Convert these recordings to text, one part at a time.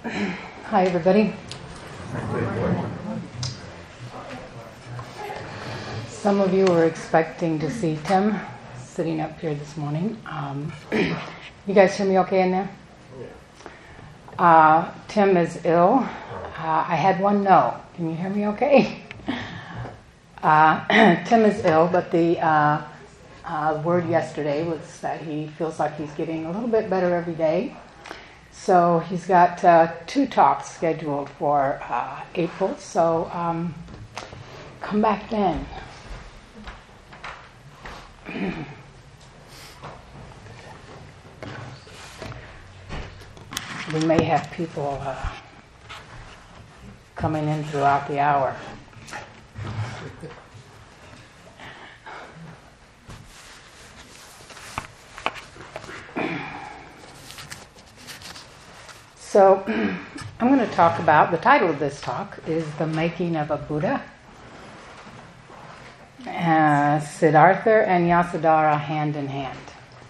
Hi, everybody. Some of you were expecting to see Tim sitting up here this morning. You guys hear me okay in there? Tim is ill. I had one no. Can you hear me okay? Tim is ill, but the word yesterday was that he feels like he's getting a little bit better every day. So he's got 2 talks scheduled for April, so come back then. We may have people coming in throughout the hour. So I'm going to talk about, the title of this talk is The Making of a Buddha. Siddhartha and Yasodhara hand in hand.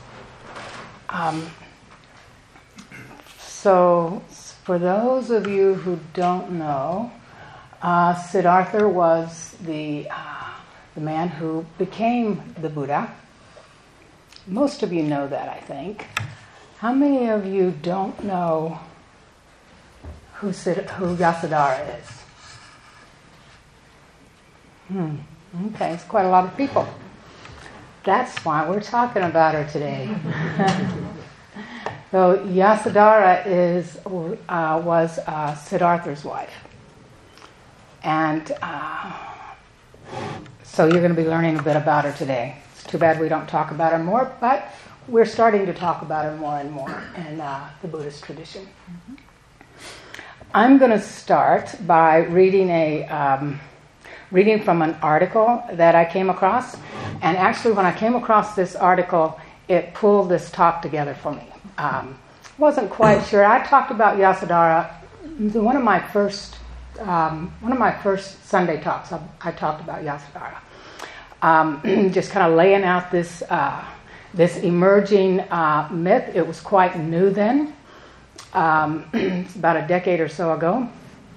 So for those of you who don't know, Siddhartha was the man who became the Buddha. Most of you know that, I think. How many of you don't know who Yasodhara is? Okay, it's quite a lot of people. That's why we're talking about her today. So Yasodhara was Siddhartha's wife. And so you're going to be learning a bit about her today. It's too bad we don't talk about her more, but we're starting to talk about her more and more in the Buddhist tradition. I'm going to start by reading from an article that I came across. And actually, when I came across this article, it pulled this talk together for me. Wasn't quite sure. I talked about Yasodhara. One of my first Sunday talks, I talked about Yasodhara. Just kind of laying out this emerging myth. It was quite new then. It's about a decade or so ago.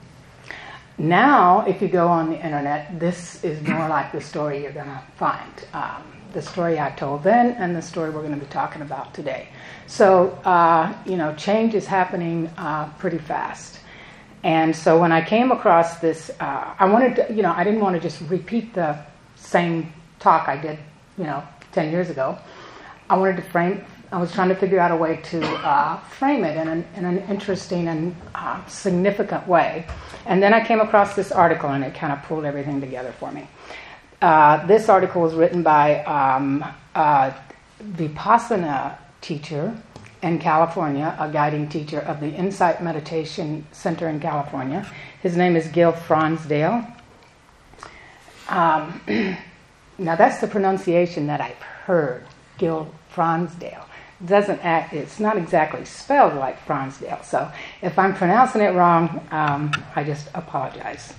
Now, if you go on the internet, this is more like the story you're going to find. The story I told then and the story we're going to be talking about today. So, change is happening pretty fast. And so when I came across this, I wanted to, I didn't want to just repeat the same talk I did, 10 years ago. I was trying to figure out a way to frame it in an interesting and significant way. And then I came across this article, and it kind of pulled everything together for me. This article was written by a Vipassana teacher in California, a guiding teacher of the Insight Meditation Center in California. His name is Gil Fronsdal. Now that's the pronunciation that I've heard, Gil Fronsdal. It's not exactly spelled like Fronsdal, so if I'm pronouncing it wrong, I just apologize.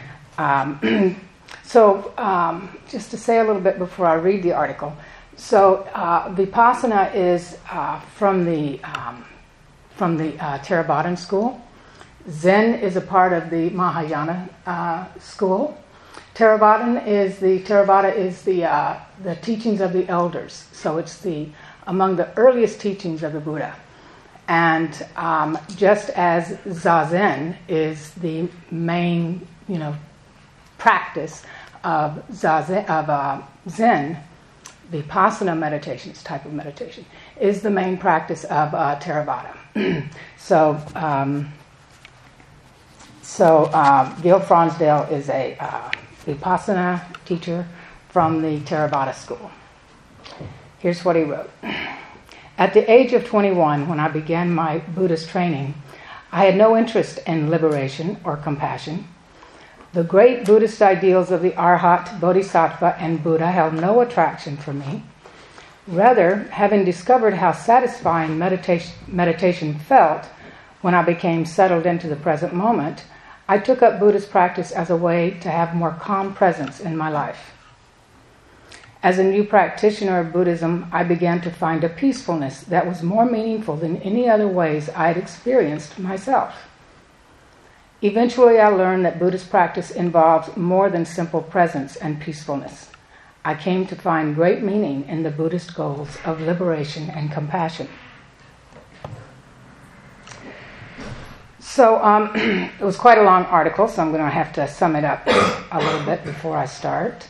Just to say a little bit before I read the article. So Vipassana is from the Theravadan school. Zen is a part of the Mahayana school. Theravada is the teachings of the elders. So it's among the earliest teachings of the Buddha. And just as Zazen is the main, practice of Zen, Vipassana meditation, this type of meditation, is the main practice of Theravada. So Gil Fronsdal is a Vipassana teacher from the Theravada school. Here's what he wrote. At the age of 21, when I began my Buddhist training, I had no interest in liberation or compassion. The great Buddhist ideals of the Arhat, Bodhisattva, and Buddha held no attraction for me. Rather, having discovered how satisfying meditation felt when I became settled into the present moment, I took up Buddhist practice as a way to have more calm presence in my life. As a new practitioner of Buddhism, I began to find a peacefulness that was more meaningful than any other ways I had experienced myself. Eventually, I learned that Buddhist practice involves more than simple presence and peacefulness. I came to find great meaning in the Buddhist goals of liberation and compassion. So it was quite a long article, so I'm going to have to sum it up a little bit before I start.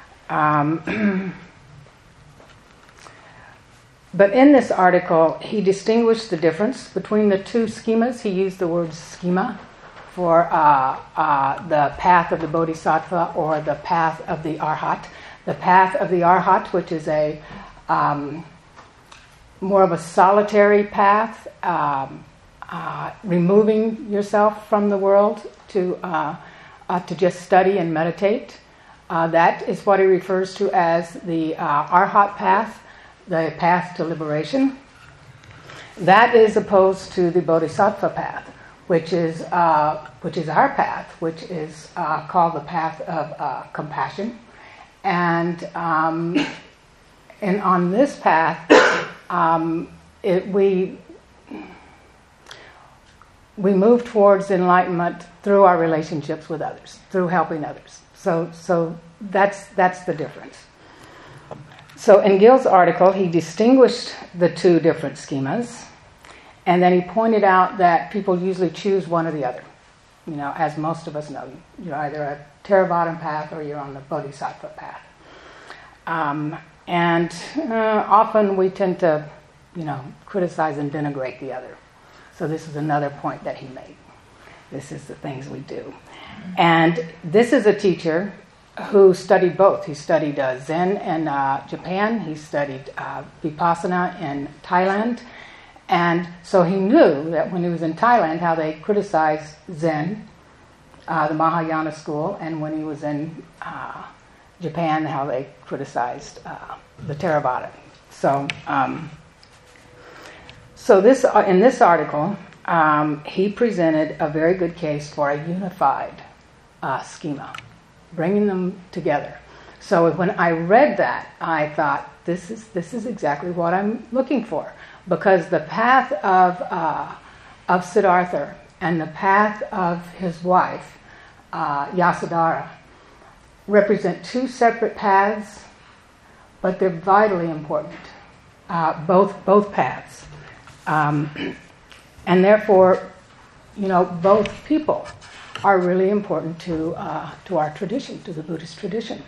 But in this article, he distinguished the difference between the two schemas. He used the word schema for the path of the Bodhisattva or the path of the Arhat. The path of the Arhat, which is a more of a solitary path, removing yourself from the world to just study and meditate. That is what he refers to as the Arhat path, the path to liberation. That is opposed to the Bodhisattva path, which is our path, which is called the path of compassion. And on this path, we move towards enlightenment through our relationships with others, through helping others. So that's the difference. So in Gil's article, he distinguished the two different schemas, and then he pointed out that people usually choose one or the other. You know, as most of us know, you're either a Theravada path or you're on the Bodhisattva path. And often we tend to, criticize and denigrate the other. So this is another point that he made. This is the things we do. And this is a teacher who studied both. He studied Zen in Japan. He studied Vipassana in Thailand. And so he knew that when he was in Thailand, how they criticized Zen, the Mahayana school, and when he was in Japan, how they criticized the Theravada. So this in this article, he presented a very good case for a unified schema, bringing them together. So when I read that, I thought, this is exactly what I'm looking for, because the path of Siddhartha and the path of his wife, Yasodhara, represent two separate paths, but they're vitally important. Both paths. And therefore, both people are really important to our tradition, to the Buddhist tradition.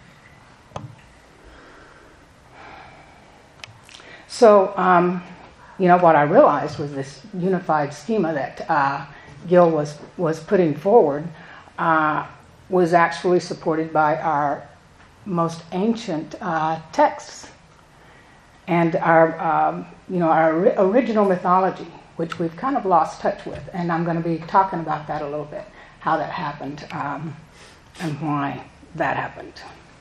So, what I realized was this unified schema that Gil was putting forward was actually supported by our most ancient texts and our original mythology, which we've kind of lost touch with. And I'm going to be talking about that a little bit, how that happened and why that happened.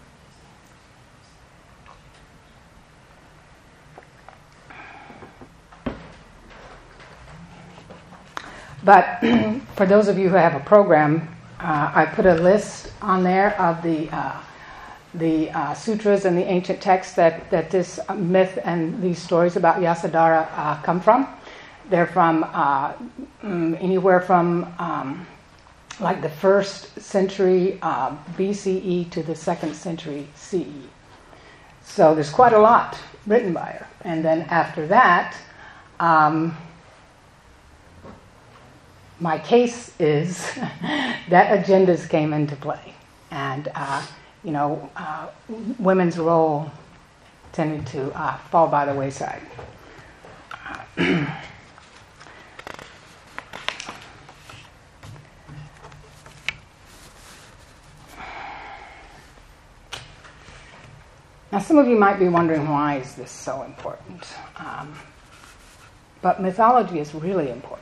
But for those of you who have a program, I put a list on there of the sutras and the ancient texts that this myth and these stories about Yasodhara come from. They're from anywhere from like the 1st century BCE to the 2nd century CE. So there's quite a lot written by her. And then after that, my case is that agendas came into play. And, women's role tended to fall by the wayside. Now, some of you might be wondering, why is this so important? But mythology is really important.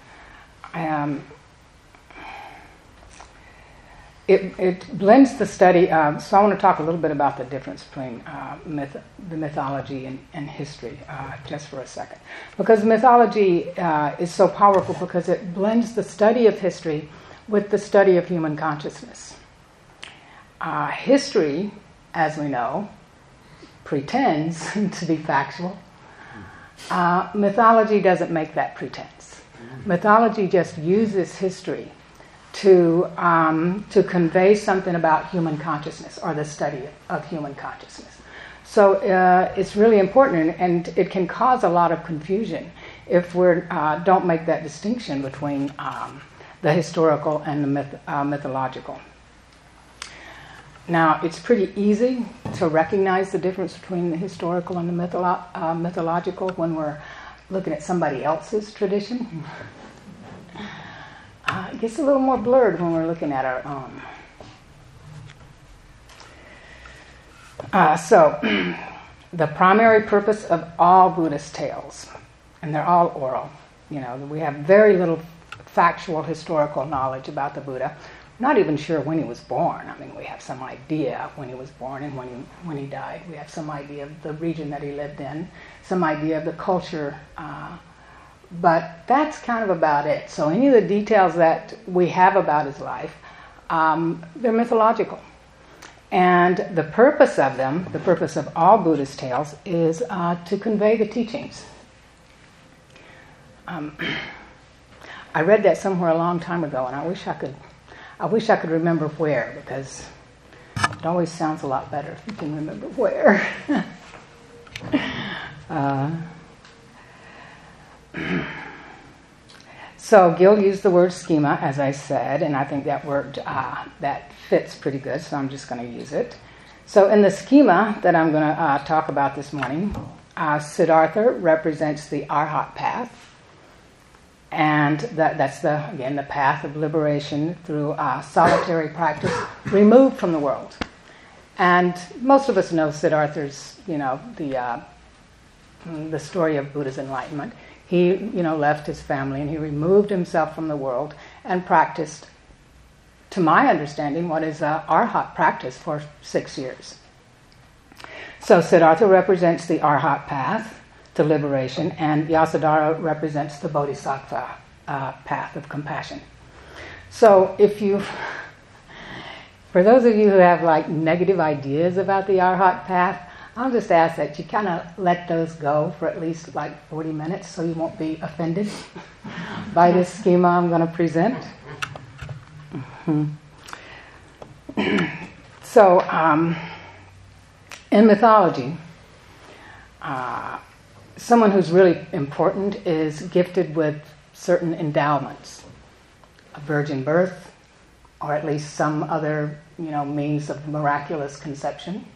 It blends the study. So I want to talk a little bit about the difference between the mythology and history, just for a second. Because mythology is so powerful because it blends the study of history with the study of human consciousness. History, as we know, pretends to be factual. Mythology doesn't make that pretense. Mythology just uses history to convey something about human consciousness or the study of human consciousness. So it's really important, and it can cause a lot of confusion if we don't make that distinction between the historical and the mythological. Now, it's pretty easy to recognize the difference between the historical and the mythological when we're looking at somebody else's tradition. It gets a little more blurred when we're looking at our own. So, the primary purpose of all Buddhist tales, and they're all oral, we have very little factual historical knowledge about the Buddha. Not even sure when he was born. I mean, we have some idea when he was born and when he died. We have some idea of the region that he lived in, some idea of the culture, but that's kind of about it. So any of the details that we have about his life, they're mythological. And the purpose of them, the purpose of all Buddhist tales, is to convey the teachings. I read that somewhere a long time ago, and I wish I could remember where, because it always sounds a lot better if you can remember where. So Gil used the word schema, as I said, and I think that word that fits pretty good, so I'm just going to use it. So in the schema that I'm going to talk about this morning, Siddhartha represents the Arhat path. And that's the path of liberation through solitary practice, removed from the world. And most of us know Siddhartha's, the story of Buddha's enlightenment. He, left his family and he removed himself from the world and practiced, to my understanding, what is Arhat practice for 6 years. So Siddhartha represents the Arhat path to liberation, and Yasodhara represents the Bodhisattva path of compassion. So for those of you who have negative ideas about the Arhat path, I'll just ask that you kind of let those go for at least 40 minutes so you won't be offended by this schema I'm going to present. So, in mythology, someone who's really important is gifted with certain endowments, a virgin birth, or at least some other, means of miraculous conception.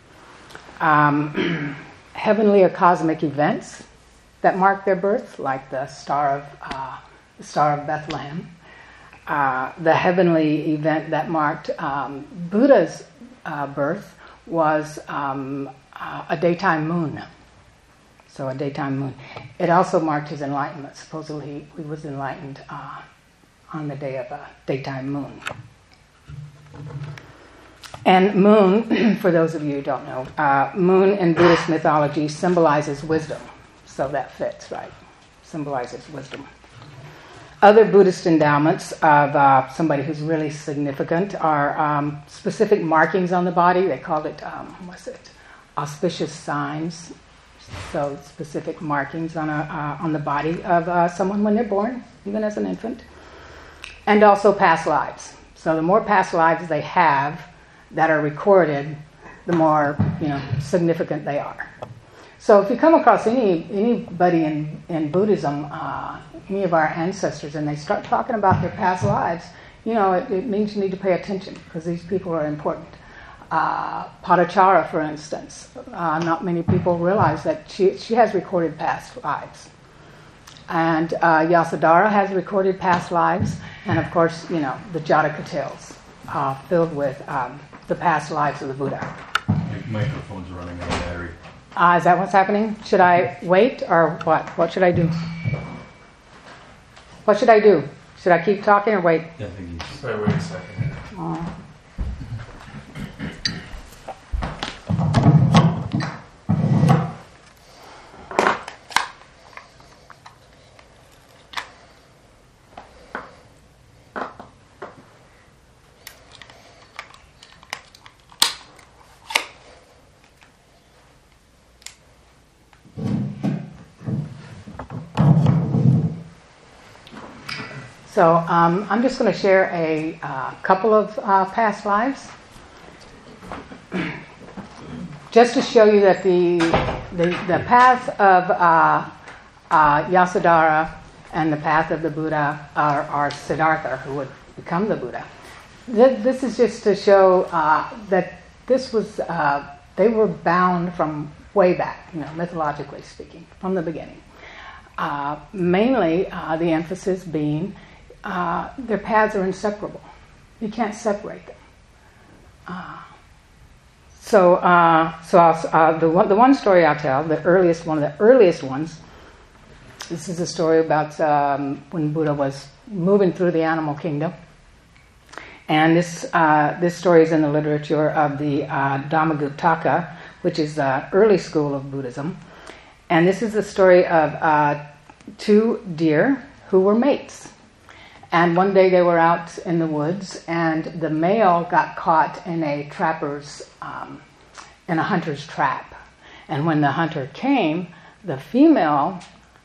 Heavenly or cosmic events that mark their birth, like the Star of Bethlehem. The heavenly event that marked Buddha's birth was a daytime moon. So a daytime moon. It also marked his enlightenment. Supposedly he was enlightened on the day of a daytime moon. And moon, for those of you who don't know, moon in Buddhist mythology symbolizes wisdom. So that fits, right? Symbolizes wisdom. Other Buddhist endowments of somebody who's really significant are specific markings on the body. They called it, auspicious signs. So specific markings on the body of someone when they're born, even as an infant. And also past lives. So the more past lives they have that are recorded, the more significant they are. So if you come across anybody in Buddhism, any of our ancestors, and they start talking about their past lives, it means you need to pay attention because these people are important. Padachara, for instance, not many people realize that she has recorded past lives. And Yasodhara has recorded past lives, and of course, the Jataka tales filled with the past lives of the Buddha. Your microphone's running out of battery. Is that what's happening? Should I wait or what? What should I do? What should I do? Should I keep talking or wait? I think you just wait a second. So I'm just going to share a couple of past lives, just to show you that the path of Yasodhara and the path of the Buddha are Siddhartha, who would become the Buddha. This is just to show that this was they were bound from way back, mythologically speaking, from the beginning. Mainly, the emphasis being their paths are inseparable. You can't separate them. The one story I'll tell, one of the earliest ones. This is a story about when Buddha was moving through the animal kingdom, and this story is in the literature of the Dhammaguptaka, which is the early school of Buddhism. And this is the story of two deer who were mates. And one day they were out in the woods, and the male got caught in a hunter's trap. And when the hunter came, the female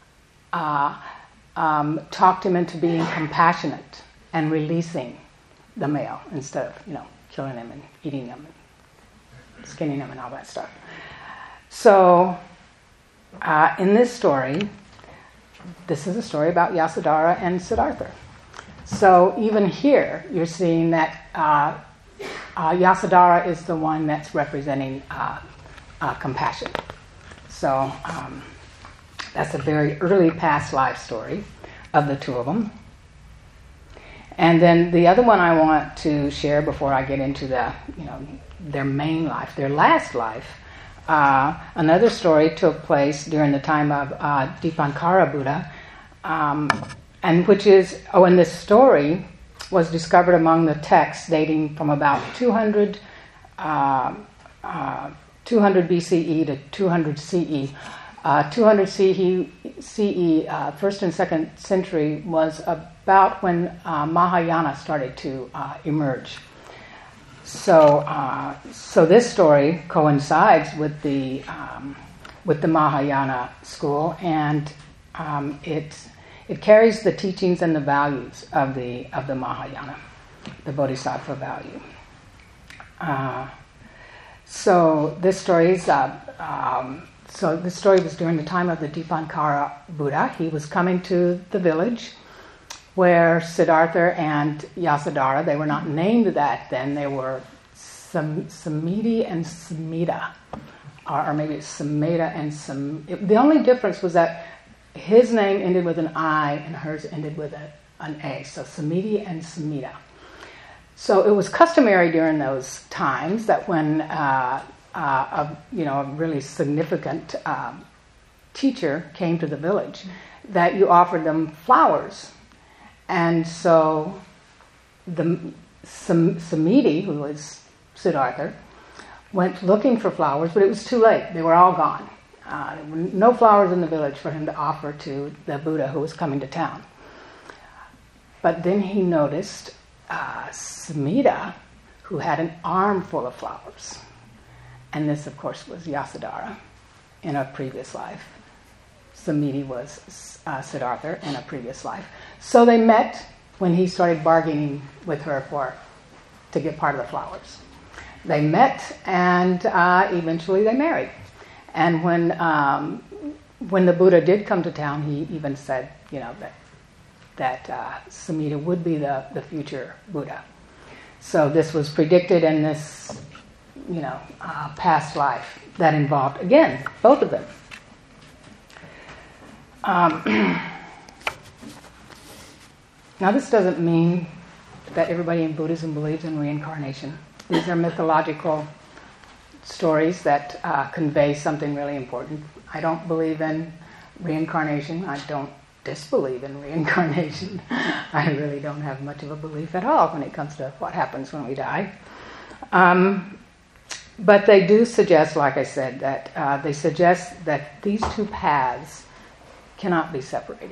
talked him into being compassionate and releasing the male instead of, killing him and eating him and skinning him and all that stuff. So, in this story, this is a story about Yasodhara and Siddhartha. So even here, you're seeing that Yasodhara is the one that's representing compassion. So that's a very early past life story of the two of them. And then the other one I want to share before I get into their main life, their last life. Another story took place during the time of Dipankara Buddha, and this story was discovered among the texts dating from about 200 BCE to 200 CE. 200 CE, first and second century, was about when Mahayana started to emerge. So this story coincides with the Mahayana school, and it carries the teachings and the values of the Mahayana, the Bodhisattva value. So this story is. So this story was during the time of the Dipankara Buddha. He was coming to the village where Siddhartha and Yasodhara, they were not named that then, they were Samiti and Samita, or maybe it's Sameta and the only difference was that his name ended with an I and hers ended with an A, so Samiti and Samita. So it was customary during those times that when a really significant teacher came to the village, that you offered them flowers. And so the Samiti, who was Siddhartha, went looking for flowers, but it was too late. They were all gone. There were no flowers in the village for him to offer to the Buddha who was coming to town. But then he noticed Samita, who had an armful of flowers. And this, of course, was Yasodhara in a previous life. Samiti was Siddhartha in a previous life. So they met when he started bargaining with her to get part of the flowers. They met, and eventually they married. And when the Buddha did come to town, he even said, that Samita would be the future Buddha. So this was predicted in this, past life that involved, again, both of them. Now, this doesn't mean that everybody in Buddhism believes in reincarnation. These are mythological stories that convey something really important. I don't believe in reincarnation. I don't disbelieve in reincarnation. I really don't have much of a belief at all when it comes to what happens when we die. But they do suggest, like I said, that they suggest that these two paths cannot be separated.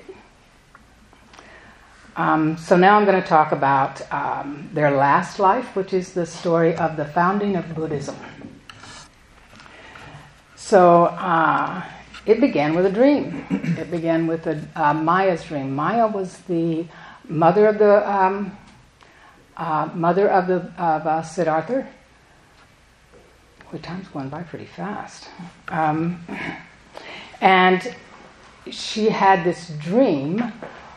So now I'm going to talk about their last life, which is the story of the founding of Buddhism. So it began with a dream. It began with Maya's dream. Maya was the mother of Siddhartha. Well, time's going by pretty fast. And she had this dream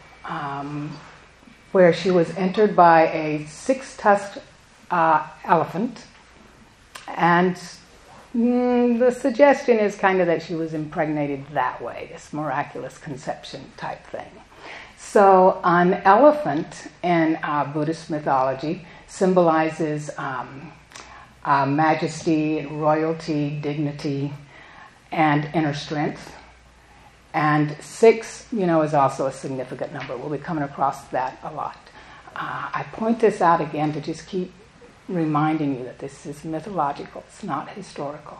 where she was entered by a six-tusked elephant, and the suggestion is kind of that she was impregnated that way, this miraculous conception type thing. So an elephant in Buddhist mythology symbolizes majesty, royalty, dignity, and inner strength. And 6, is also a significant number. We'll be coming across that a lot. I point this out again to just keep reminding you that this is mythological. It's not historical.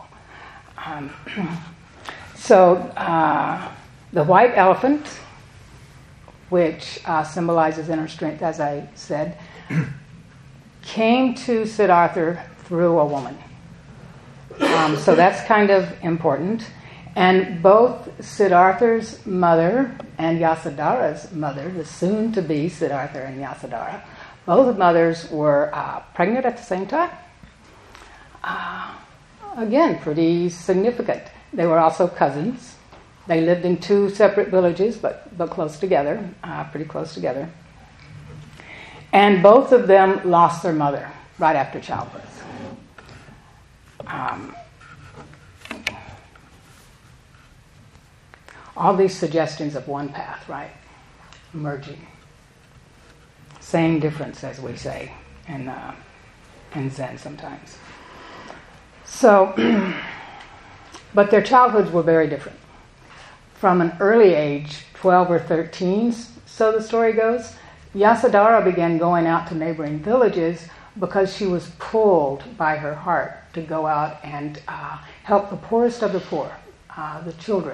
So the white elephant, which symbolizes inner strength, as I said, came to Siddhartha through a woman. So that's kind of important. And both Siddhartha's mother and Yasodhara's mother, the soon-to-be Siddhartha and Yasodhara, both mothers were pregnant at the same time. Again, pretty significant. They were also cousins. They lived in 2 separate villages, but close together, pretty close together. And both of them lost their mother right after childbirth. All these suggestions of one path, right? Merging. Same difference, as we say in Zen sometimes. So, but their childhoods were very different. From an early age, 12 or 13, so the story goes, Yasodhara began going out to neighboring villages because she was pulled by her heart to go out and help the poorest of the poor, the children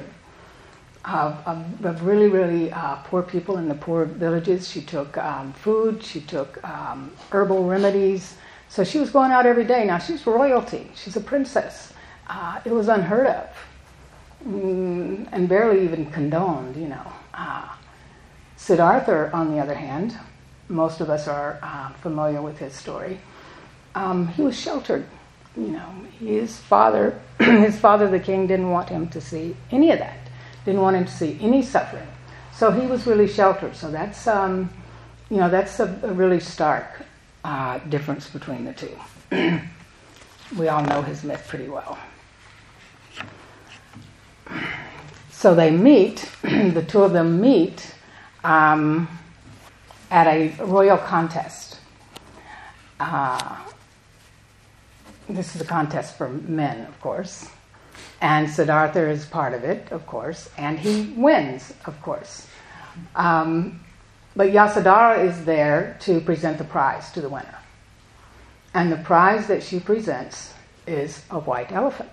of really, really poor people in the poor villages. She took food, she took herbal remedies. So she was going out every day. Now she's royalty, she's a princess. It was unheard of and barely even condoned, Siddhartha, on the other hand, most of us are familiar with his story. He was sheltered. His father, the king, didn't want him to see any of that. Didn't want him to see any suffering. So he was really sheltered. So that's, that's a really stark difference between the two. We all know his myth pretty well. So they meet, the two of them meet at a royal contest. This is a contest for men, of course. And Siddhartha is part of it, of course. And he wins, of course. But Yasodhara is there to present the prize to the winner. And the prize that she presents is a white elephant.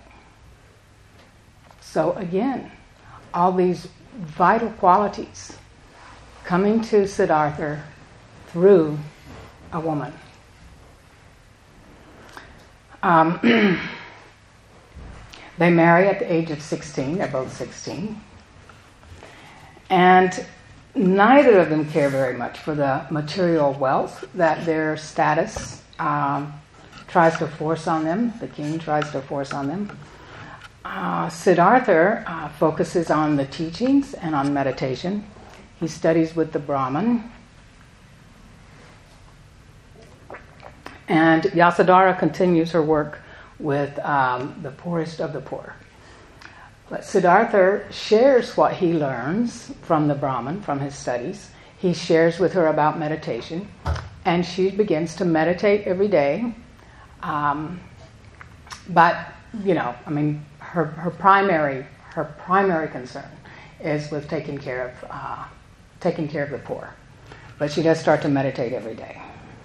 So again, all these vital qualities coming to Siddhartha through a woman. They marry at the age of 16. They're both 16. And neither of them care very much for the material wealth that their status tries to force on them. The king tries to force on them. Siddhartha focuses on the teachings and on meditation. He studies with the Brahman. And Yasodhara continues her work with the poorest of the poor. But Siddhartha shares what he learns from the Brahman, from his studies. He shares with her about meditation, and she begins to meditate every day. But her primary concern is with taking care of the poor. But she does start to meditate every day.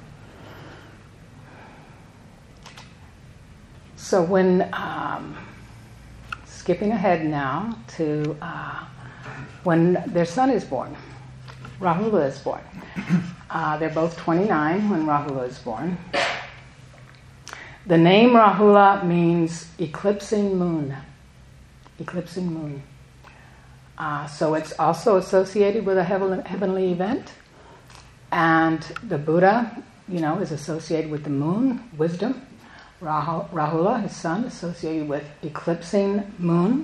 So when, skipping ahead now to when their son is born, Rahula is born. They're both 29 when Rahula is born. The name Rahula means eclipsing moon. Eclipsing moon. So it's also associated with a heavenly event. And the Buddha, is associated with the moon, wisdom. Rahula, his son, associated with eclipsing moon.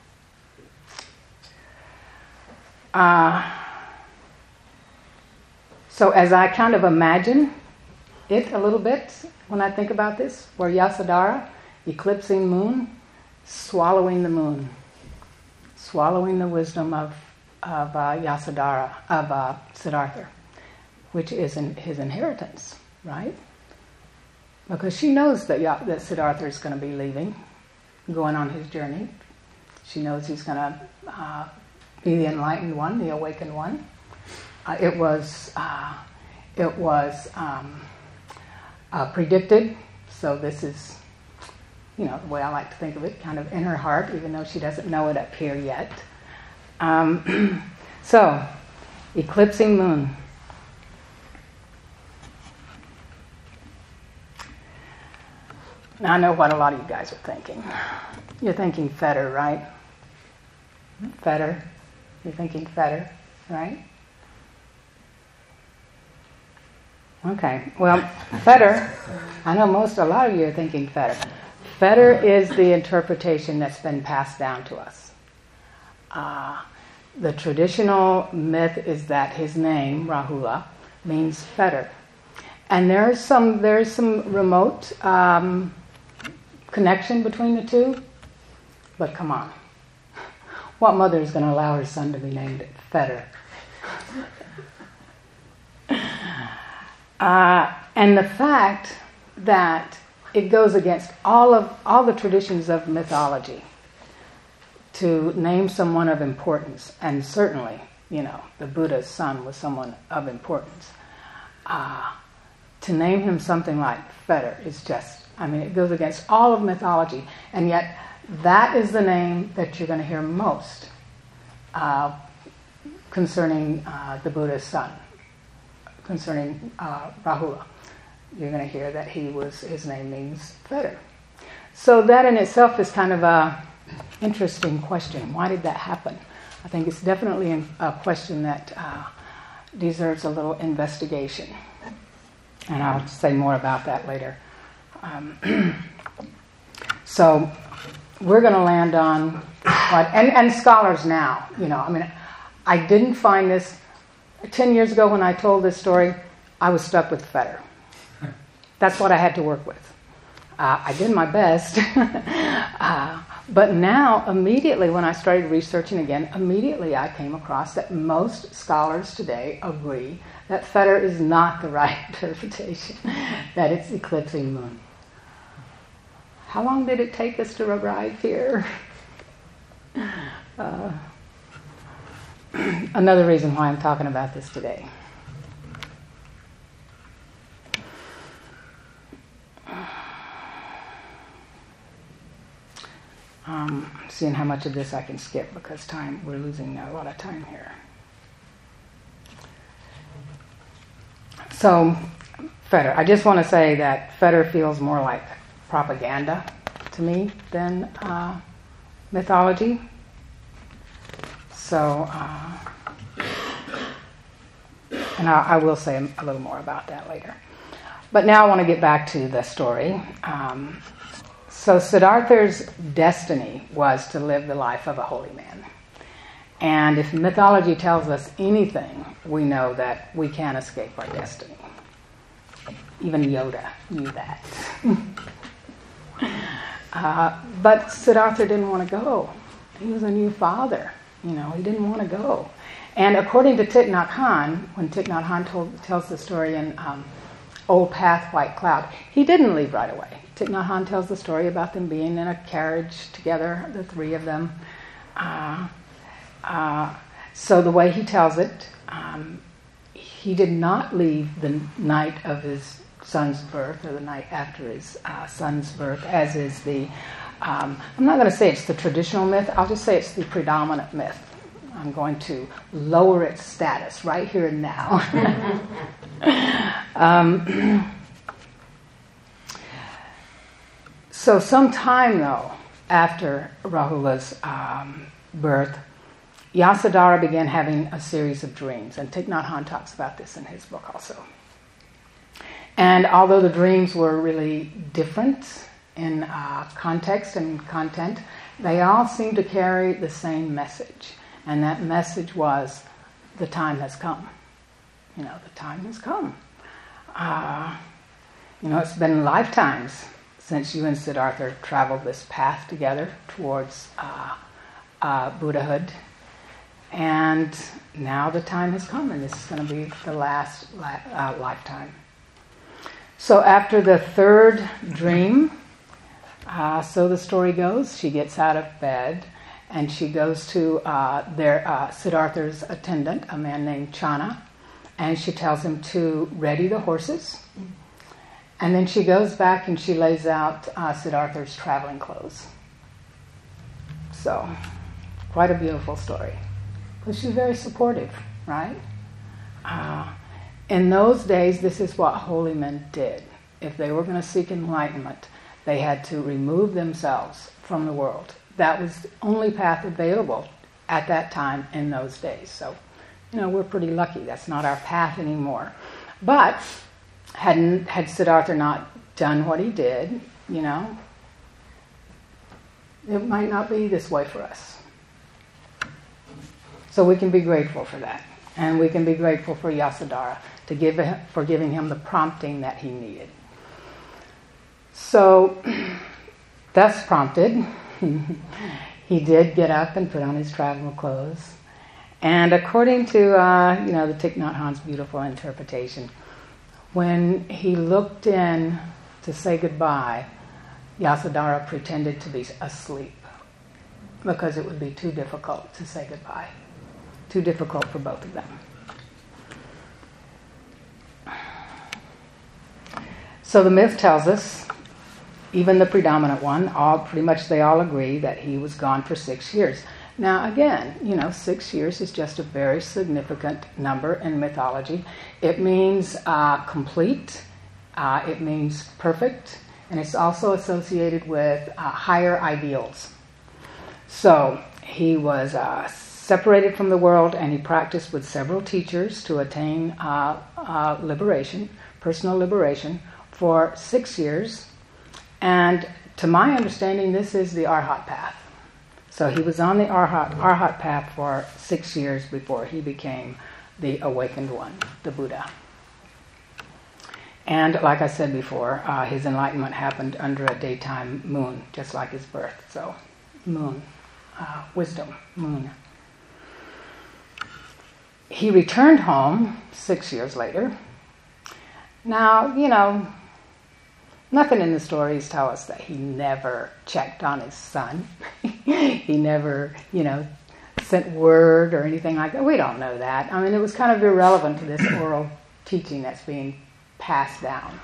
So as I kind of imagine it a little bit when I think about this, where Yasodhara, eclipsing moon, swallowing the moon, swallowing the wisdom of Yasodhara, of Siddhartha, which is his inheritance, right? Because she knows that Siddhartha is going to be leaving, going on his journey. She knows he's going to be the enlightened one, the awakened one. It was predicted. So this is, the way I like to think of it, kind of in her heart, even though she doesn't know it up here yet. So, eclipsing moon. Now I know what a lot of you guys are thinking. You're thinking fetter, right? Fetter. You're thinking fetter, right? Okay. Well, fetter. I know a lot of you are thinking fetter. Fetter is the interpretation that's been passed down to us. The traditional myth is that his name, Rahula, means fetter. And there's some remote connection between the two. But come on. What mother is going to allow her son to be named Fetter? And the fact that it goes against all the traditions of mythology to name someone of importance, and certainly, the Buddha's son was someone of importance. To name him something like Fetter is just, it goes against all of mythology, and yet that is the name that you're going to hear most concerning the Buddha's son, concerning Rahula. You're going to hear that his name means fetter. So that in itself is kind of a interesting question. Why did that happen? I think it's definitely a question that deserves a little investigation. And I'll say more about that later. So we're going to land on what, and scholars now, I didn't find this, 10 years ago when I told this story, I was stuck with fetter. That's what I had to work with. I did my best. But now, immediately when I started researching again, immediately I came across that most scholars today agree that fetter is not the right interpretation, that it's eclipsing moon. How long did it take us to arrive here? Another reason why I'm talking about this today. Seeing how much of this I can skip because we're losing a lot of time here. So, fetter. I just want to say that fetter feels more like propaganda to me than mythology. So, and I will say a little more about that later. But now I want to get back to the story. So Siddhartha's destiny was to live the life of a holy man. And if mythology tells us anything, we know that we can't escape our destiny. Even Yoda knew that. But Siddhartha didn't want to go. He was a new father. He didn't want to go. And according to Thich Nhat Hanh, when Thich Nhat Hanh tells the story in Old Path, White Cloud, he didn't leave right away. Thich Nhat Hanh tells the story about them being in a carriage together, the three of them. So the way he tells it, he did not leave the night of his son's birth or the night after his son's birth, as is the, I'm not going to say it's the traditional myth, I'll just say it's the predominant myth. I'm going to lower its status right here and now. So some time, though, after Rahula's birth, Yasodhara began having a series of dreams, and Thich Nhat Hanh talks about this in his book also. And although the dreams were really different in context and content, they all seemed to carry the same message. And that message was, the time has come. The time has come. It's been lifetimes since you and Siddhartha traveled this path together towards Buddhahood. And now the time has come, and this is going to be the last lifetime. So after the third dream, so the story goes, she gets out of bed and she goes to Siddhartha's attendant, a man named Chana, and she tells him to ready the horses. And then she goes back and she lays out Siddhartha's traveling clothes. So, quite a beautiful story. But she's very supportive, right? In those days, this is what holy men did. If they were going to seek enlightenment, they had to remove themselves from the world. That was the only path available at that time in those days. So, we're pretty lucky. That's not our path anymore. But had Siddhartha not done what he did, it might not be this way for us. So we can be grateful for that. And we can be grateful for Yasodhara for giving him the prompting that he needed. So, thus prompted, he did get up and put on his travel clothes. And according to, the Thich Nhat Hanh's beautiful interpretation, when he looked in to say goodbye, Yasodhara pretended to be asleep because it would be too difficult to say goodbye. Too difficult for both of them. So the myth tells us, even the predominant one, they all agree that he was gone for 6 years. Now again, 6 years is just a very significant number in mythology. It means complete, it means perfect, and it's also associated with higher ideals. So he was separated from the world, and he practiced with several teachers to attain liberation, personal liberation, for 6 years. And to my understanding, this is the Arhat path. So he was on the Arhat path for 6 years before he became the awakened one, the Buddha. And like I said before, his enlightenment happened under a daytime moon, just like his birth. So, moon, wisdom, moon. He returned home 6 years later. Now, nothing in the stories tell us that he never checked on his son. He never, sent word or anything like that. We don't know that. I mean, it was kind of irrelevant to this oral teaching that's being passed down.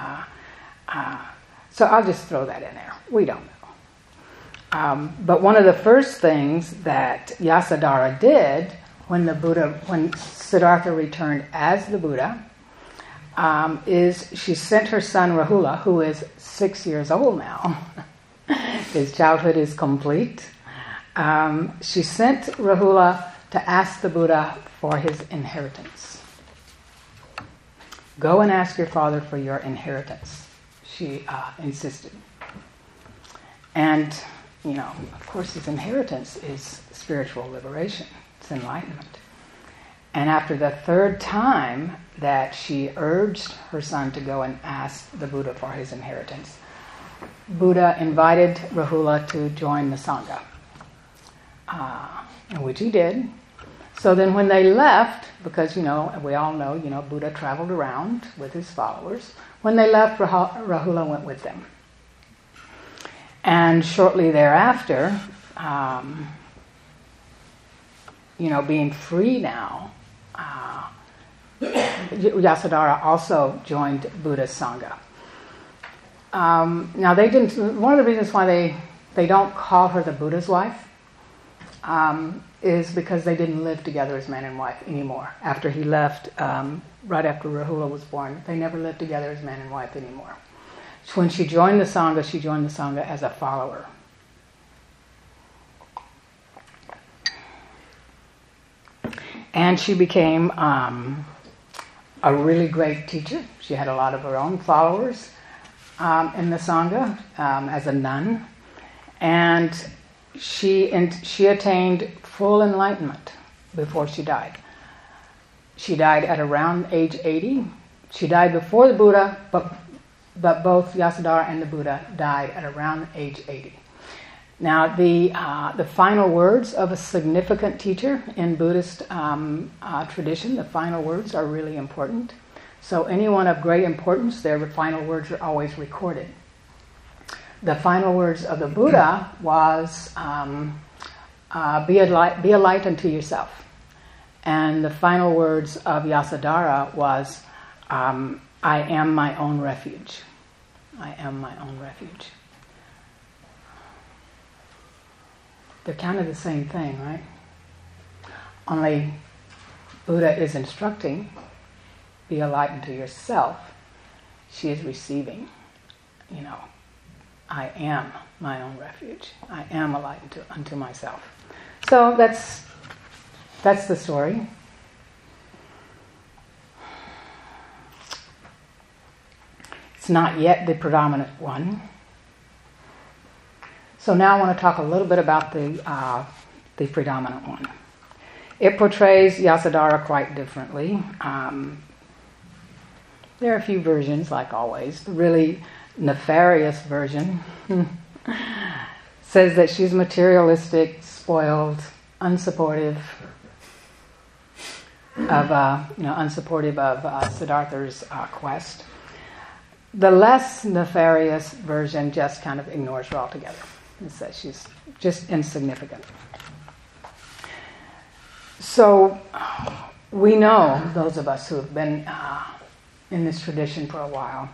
So I'll just throw that in there. We don't know. But one of the first things that Yasodhara did when Siddhartha returned as the Buddha, is she sent her son Rahula, who is 6 years old now. His childhood is complete. She sent Rahula to ask the Buddha for his inheritance. Go and ask your father for your inheritance, she insisted. And, of course his inheritance is spiritual liberation. It's enlightenment. And after the third time that she urged her son to go and ask the Buddha for his inheritance, Buddha invited Rahula to join the Sangha, which he did. So then when they left, because, we all know, Buddha traveled around with his followers. When they left, Rahula went with them. And shortly thereafter, being free now, Yasodhara also joined Buddha's Sangha. Now they didn't. One of the reasons why they don't call her the Buddha's wife is because they didn't live together as man and wife anymore. After he left, right after Rahula was born, they never lived together as man and wife anymore. So when she joined the Sangha as a follower. And she became a really great teacher. She had a lot of her own followers in the Sangha as a nun. And she attained full enlightenment before she died. She died at around age 80. She died before the Buddha, but both Yasodhara and the Buddha died at around age 80. Now, the final words of a significant teacher in Buddhist tradition, the final words are really important. So anyone of great importance, their final words are always recorded. The final words of the Buddha was, be a light unto yourself. And the final words of Yasodhara was, I am my own refuge. I am my own refuge. They're kind of the same thing, right? Only Buddha is instructing, be a light unto yourself. She is receiving, I am my own refuge. I am a light unto myself. So that's the story. It's not yet the predominant one. So now I want to talk a little bit about the predominant one. It portrays Yasodhara quite differently. There are a few versions, like always. The really nefarious version says that she's materialistic, spoiled, unsupportive of Siddhartha's quest. The less nefarious version just kind of ignores her altogether. It says she's just insignificant. So we know, those of us who have been in this tradition for a while,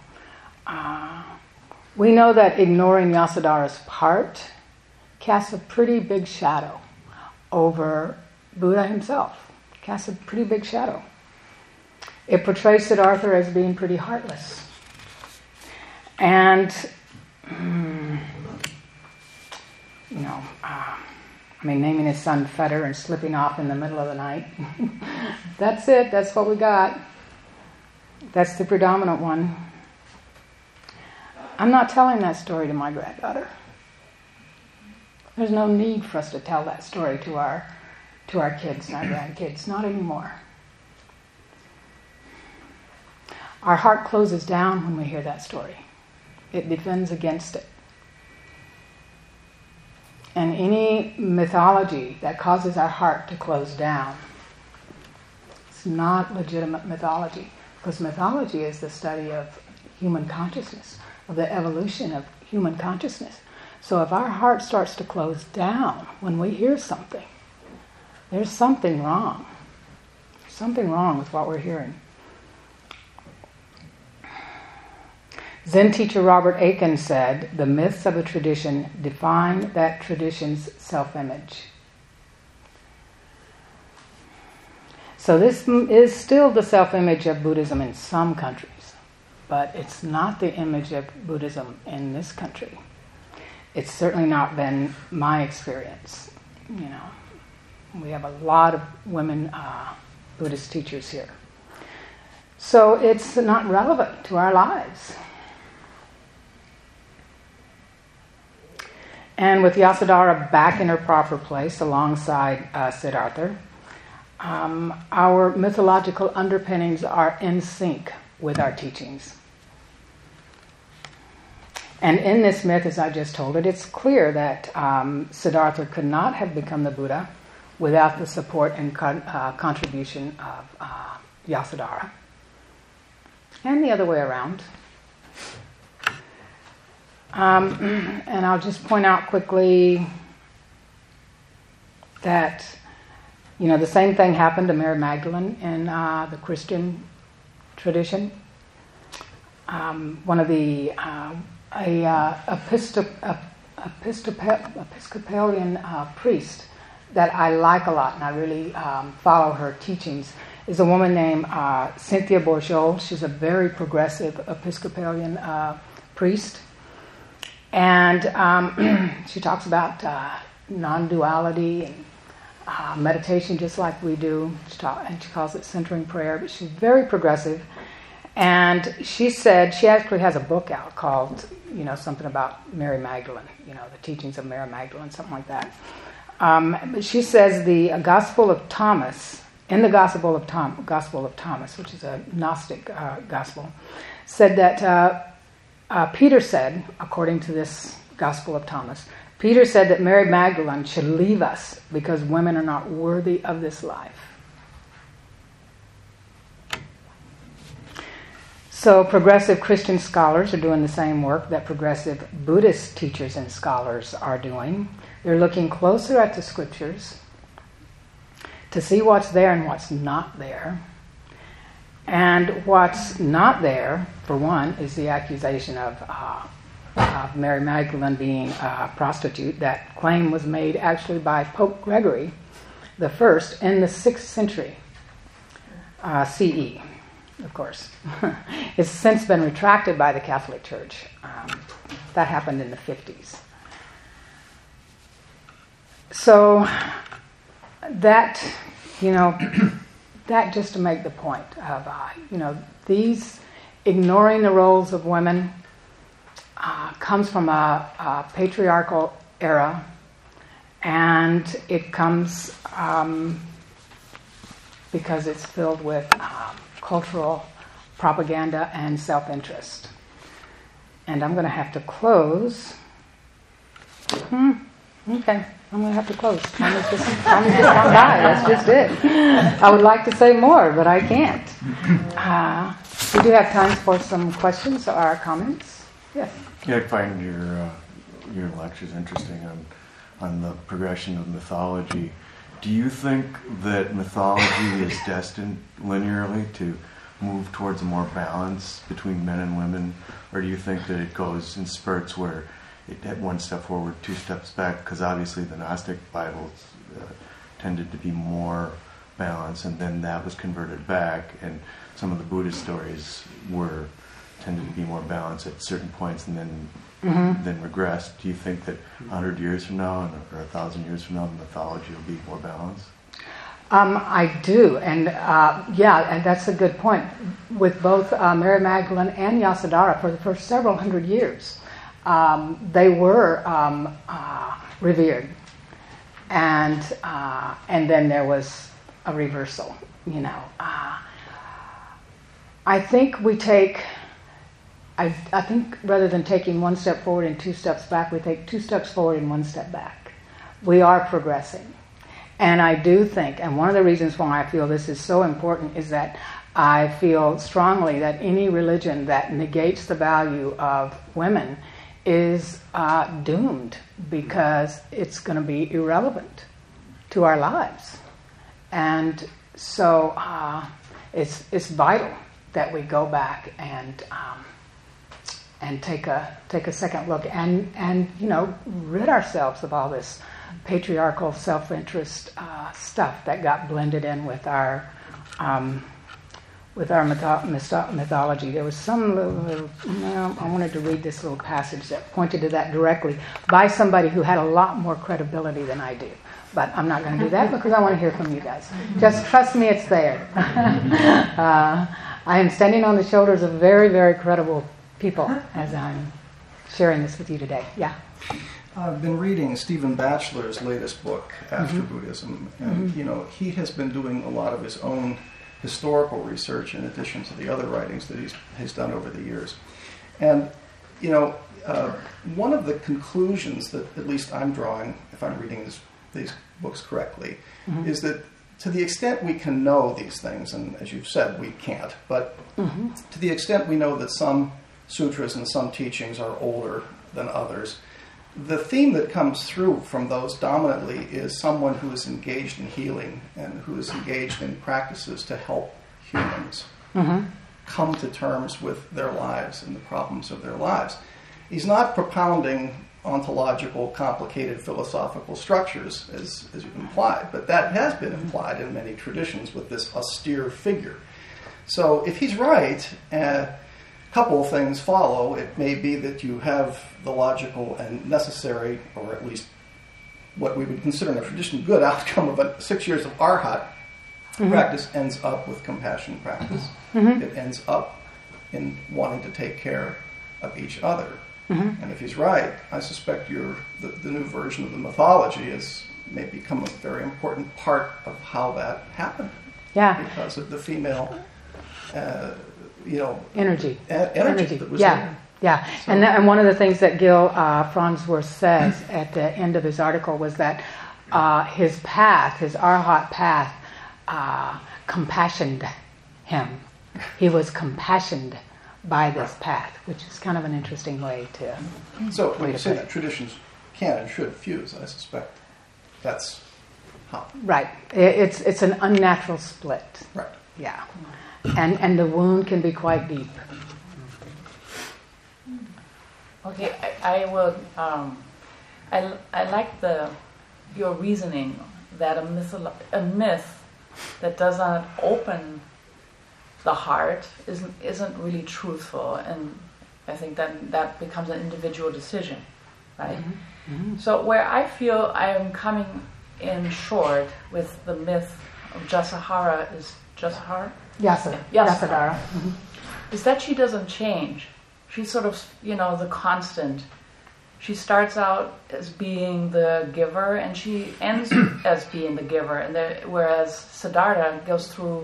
we know that ignoring Yasodhara's part casts a pretty big shadow over Buddha himself. Casts a pretty big shadow. It portrays Siddhartha as being pretty heartless. And, naming his son Fetter and slipping off in the middle of the night. That's it. That's what we got. That's the predominant one. I'm not telling that story to my granddaughter. There's no need for us to tell that story to our kids and our grandkids. Not anymore. Our heart closes down when we hear that story. It defends against it. And any mythology that causes our heart to close down, it's not legitimate mythology. Because mythology is the study of human consciousness, of the evolution of human consciousness. So if our heart starts to close down when we hear something, there's something wrong. Something wrong with what we're hearing. Zen teacher Robert Aiken said, the myths of a tradition define that tradition's self-image. So this is still the self-image of Buddhism in some countries, but it's not the image of Buddhism in this country. It's certainly not been my experience. We have a lot of women Buddhist teachers here. So it's not relevant to our lives. And with Yasodhara back in her proper place alongside Siddhartha, our mythological underpinnings are in sync with our teachings. And in this myth, as I just told it, it's clear that Siddhartha could not have become the Buddha without the support and contribution of Yasodhara. And the other way around. And I'll just point out quickly that, the same thing happened to Mary Magdalene in the Christian tradition. One of the Episcopalian priest that I like a lot, and I really follow her teachings, is a woman named Cynthia Bourgeault. She's a very progressive Episcopalian priest. And she talks about non-duality and meditation just like we do, and she calls it centering prayer, but she's very progressive. And she said, she actually has a book out called, something about Mary Magdalene, the teachings of Mary Magdalene, something like that. But she says the Gospel of Thomas, in the Gospel of Thomas, which is a Gnostic gospel, said that Peter said, according to this Gospel of Thomas, Peter said that Mary Magdalene should leave us because women are not worthy of this life. So progressive Christian scholars are doing the same work that progressive Buddhist teachers and scholars are doing. They're looking closer at the scriptures to see what's there and what's not there. And what's not there, for one, is the accusation of Mary Magdalene being a prostitute. That claim was made actually by Pope Gregory the First in the 6th century CE. Of course. It's since been retracted by the Catholic Church. That happened in the 50s. So that, that just to make the point of, these ignoring the roles of women comes from a patriarchal era, and it comes because it's filled with cultural propaganda and self-interest. And I'm going to have to close. Okay, I'm going to have to close. Time has just gone by. That's just it. I would like to say more, but I can't. We do have time for some questions or comments. Yes. Yeah, I find your lectures interesting on the progression of mythology. Do you think that mythology is destined linearly to move towards a more balance between men and women, or do you think that it goes in spurts where it had one step forward, two steps back? Because obviously the Gnostic Bibles tended to be more balanced, and then that was converted back, and some of the Buddhist stories tended to be more balanced at certain points, and then regressed. Do you think that 100 years from now, or 1,000 years from now, the mythology will be more balanced? I do, and and that's a good point. With both Mary Magdalene and Yasodhara, for the first several hundred years, they were revered, and then there was a reversal. I think we take. I think rather than taking one step forward and two steps back, we take two steps forward and one step back. We are progressing. And I do think, and one of the reasons why I feel this is so important is that I feel strongly that any religion that negates the value of women is doomed, because it's going to be irrelevant to our lives. And so it's vital that we go back and take a second look and rid ourselves of all this patriarchal self-interest stuff that got blended in with our mythology. There was some little I wanted to read this little passage that pointed to that directly by somebody who had a lot more credibility than I do. But I'm not going to do that because I want to hear from you guys. Just trust me, it's there. I am standing on the shoulders of very, very credible people as I'm sharing this with you today. Yeah. I've been reading Stephen Batchelor's latest book, After Buddhism, and he has been doing a lot of his own historical research in addition to the other writings that he's done over the years. And one of the conclusions that at least I'm drawing, if I'm reading these books correctly, is that to the extent we can know these things, and as you've said, we can't, but to the extent we know that some sutras and some teachings are older than others, the theme that comes through from those dominantly is someone who is engaged in healing and who is engaged in practices to help humans come to terms with their lives and the problems of their lives. He's not propounding ontological, complicated philosophical structures, as you've implied, but that has been implied in many traditions with this austere figure. So if he's right, couple of things follow. It may be that you have the logical and necessary, or at least what we would consider in a tradition good outcome of 6 years of arhat practice ends up with compassion practice. It ends up in wanting to take care of each other. And if he's right, I suspect the new version of the mythology may become a very important part of how that happened. Yeah. Because of the female, Energy. Energy that was Yeah. there. Yeah, So- and one of the things that Gil Farnsworth says at the end of his article was that his path, his arhat path, compassioned him. He was compassioned by this path, which is kind of an interesting way to. So when Way you to say put that it. traditions can and should fuse, I suspect that's how. Right, it's an unnatural split. Right. Yeah, and the wound can be quite deep. Okay, I will. I like your reasoning that a myth that does not open the heart isn't really truthful, and I think that becomes an individual decision, right? So where I feel I am coming in short with the myth of Jasahara is Jasahara. Yasadara. Is that she doesn't change. She's sort of, the constant. She starts out as being the giver, and she ends as being the giver. And whereas Siddhartha goes through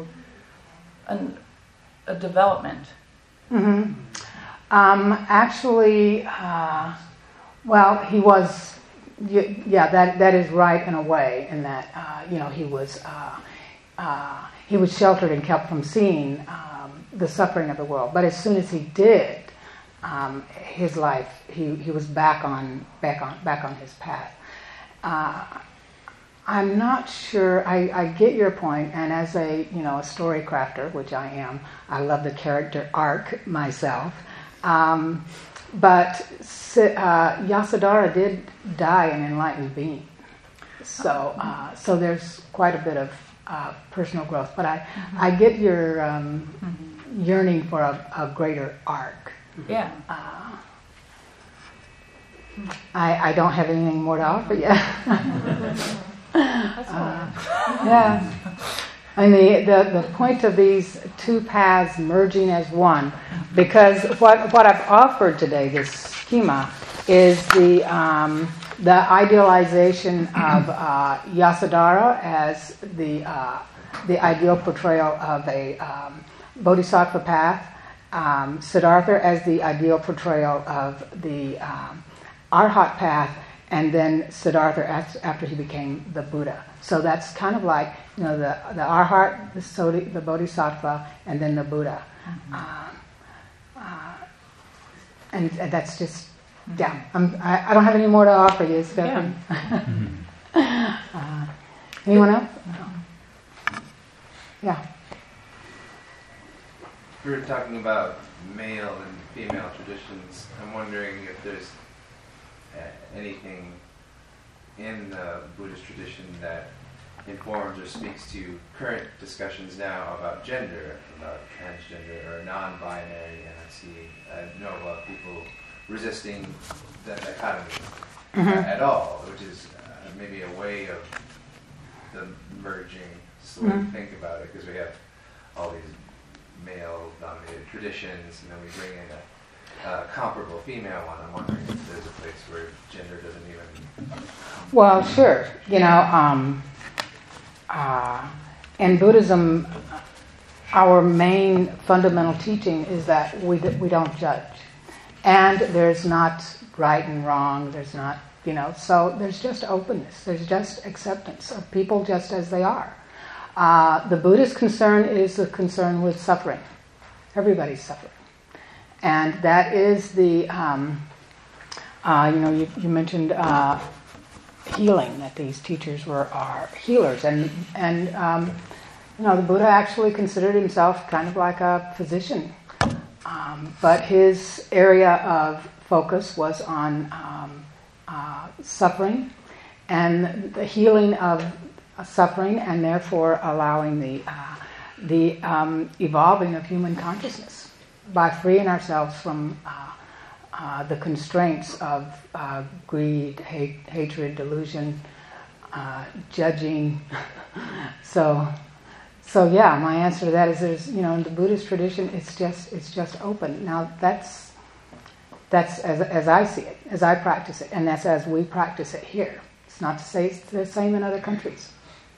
a development. Actually, well, he was. Yeah, that is right in a way. In that, he was sheltered and kept from seeing the suffering of the world. But as soon as he did, his life, he was back on his path. I'm not sure. I get your point, and as a story crafter, which I am, I love the character arc myself. But Yasadara did die an enlightened being, so there's quite a bit of personal growth. But I get your yearning for a greater arc. Yeah. I don't have anything more to offer yet. That's all. Yeah. And the point of these two paths merging as one, because what I've offered today, this schema, is the idealization of Yasadara as the ideal portrayal of a bodhisattva path, Siddhartha as the ideal portrayal of the arhat path, and then Siddhartha after he became the Buddha. So that's kind of like the arhat, the bodhisattva, and then the Buddha. And that's just I don't have any more to offer you, Stephanie. Anyone else? Yeah. We were talking about male and female traditions. I'm wondering if there's anything in the Buddhist tradition that informs or speaks to current discussions now about gender, about transgender or non-binary. And I know a lot of people resisting that dichotomy at all, which is maybe a way of the merging, just the way we think about it, because we have all these male-dominated traditions, and then we bring in a comparable female one. I'm wondering if there's a place where gender doesn't even... Well, sure. In Buddhism, our main fundamental teaching is that we don't judge. And there's not right and wrong. There's not, so there's just openness. There's just acceptance of people just as they are. The Buddhist concern is the concern with suffering. Everybody's suffering. And that is the, you mentioned healing, that these teachers are healers. And the Buddha actually considered himself kind of like a physician. But his area of focus was on suffering and the healing of suffering, and therefore allowing the evolving of human consciousness by freeing ourselves from the constraints of greed, hatred, delusion, judging. So yeah, my answer to that is there's, in the Buddhist tradition, it's just open. Now that's as I see it, as I practice it, and that's as we practice it here. It's not to say it's the same in other countries.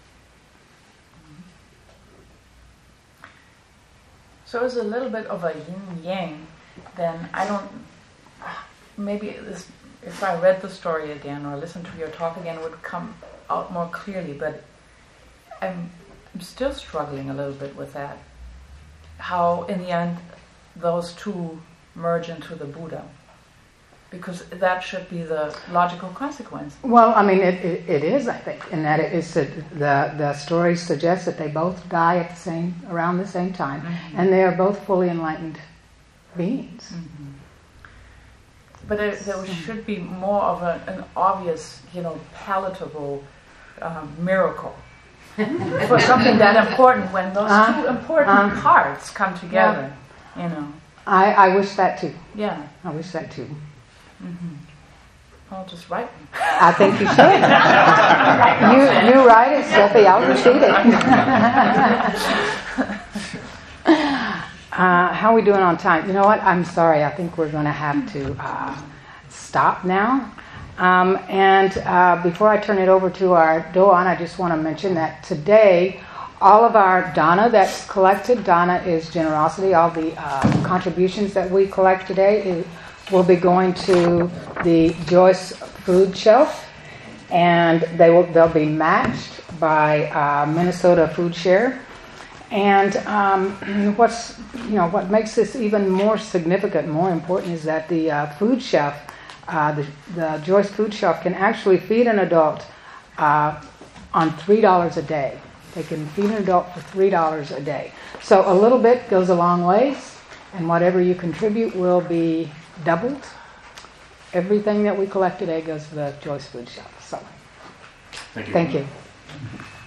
So it's a little bit of a yin yang. Then I don't. Maybe if I read the story again or listened to your talk again, it would come out more clearly. But I'm still struggling a little bit with that. How in the end those two merge into the Buddha, because that should be the logical consequence. Well, I mean, it is, I think, in that it is the story suggests that they both die around the same time, and they are both fully enlightened beings. Mm-hmm. But there should be more of an obvious, palatable miracle for something that important when those two important parts come together. I wish that too. Yeah. I wish that too. Mm-hmm. I'll just write them. I think you should. you write it, Sophie. I'll repeat it. How are we doing on time? You know what? I'm sorry. I think we're going to have to stop now. And before I turn it over to our Doan, I just want to mention that today, all of our dana that's collected, dana is generosity, all the contributions that we collect today will be going to the Joyce Food Shelf, and they'll be matched by Minnesota Food Share. And what makes this even more significant, more important, is that the food shelf, the Joyce Food Shelf, can actually feed an adult on $3 a day. They can feed an adult for $3 a day. So a little bit goes a long ways, and whatever you contribute will be doubled. Everything that we collect today goes to the Joyce Food Shelf. So, Thank you. Thank you.